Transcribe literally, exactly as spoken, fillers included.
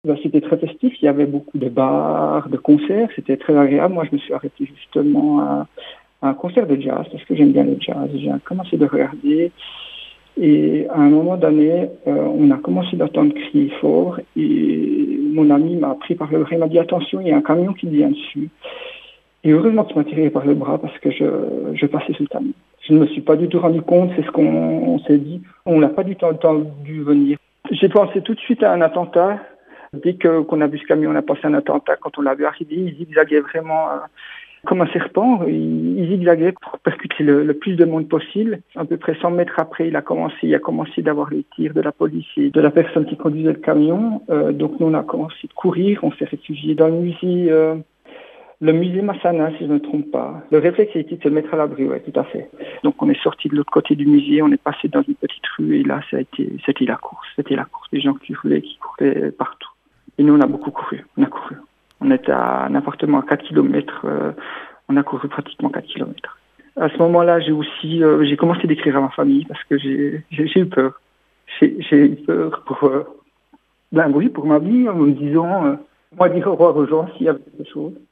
Ben, c'était très festif, il y avait beaucoup de bars, de concerts, c'était très agréable. Moi, je me suis arrêté justement à, à un concert de jazz, parce que j'aime bien le jazz. J'ai commencé de regarder, et à un moment donné, euh, on a commencé d'entendre crier fort, et mon ami m'a pris par le bras, il m'a dit « Attention, il y a un camion qui vient dessus ». Et heureusement qu'il m'a tiré par le bras, parce que je, je passais sous le camion. Je ne me suis pas du tout rendu compte, c'est ce qu'on on s'est dit. On n'a pas du tout entendu venir. J'ai pensé tout de suite à un attentat. Dès que, qu'on a vu ce camion, on a pensé à un attentat. Quand on l'a vu arriver, il zigzaguait vraiment euh, comme un serpent. Il, il zigzaguait pour percuter le, le plus de monde possible. À peu près cent mètres après, il a commencé, il a commencé d'avoir les tirs de la police et de la personne qui conduisait le camion. Euh, donc nous, on a commencé de courir. On s'est réfugié dans le musée, euh, le musée Massana, si je ne me trompe pas. Le réflexe a été de se mettre à l'abri, oui, tout à fait. Donc on est sorti de l'autre côté du musée, on est passé dans une petite rue et là, ça a été, c'était la course. C'était la course. Les gens qui roulaient, qui couraient partout. Et nous, on a beaucoup couru. On a couru. On était à un appartement à quatre kilomètres. Euh, on a couru pratiquement quatre kilomètres. À ce moment-là, j'ai aussi, euh, j'ai commencé d'écrire à ma famille parce que j'ai, j'ai, j'ai eu peur. J'ai, j'ai eu peur pour, euh, ben oui, pour ma vie, en me disant, euh, moi dire au revoir aux gens s'il y avait quelque chose.